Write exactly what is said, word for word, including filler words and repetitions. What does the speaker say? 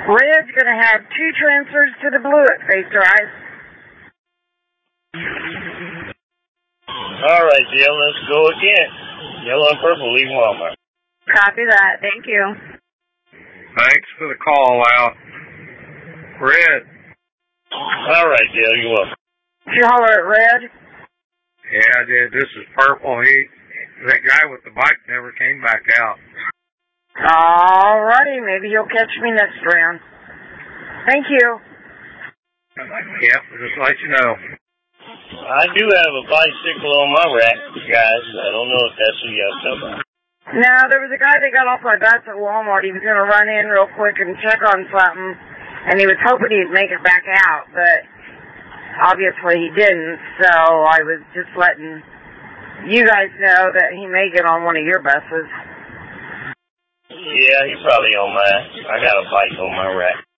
Red's going to have two transfers to the blue at Face Drive. All right, Jill, let's go again. Yellow and purple, leave Walmart. Copy that. Thank you. Thanks for the call out. Red. All right, Jill, you're welcome. Did you holler at Red? Yeah, I did. This is purple. He, that guy with the bike never came back out. All righty. Maybe you'll catch me next round. Thank you. Yep, just let you know. I do have a bicycle on my rack, guys. I don't know if that's who y'all talking about. No, there was a guy that got off my bus at Walmart. He was going to run in real quick and check on something, and he was hoping he'd make it back out, but obviously he didn't, so I was just letting you guys know that he may get on one of your buses. Yeah, he's probably on mine. I got a bike on my rack.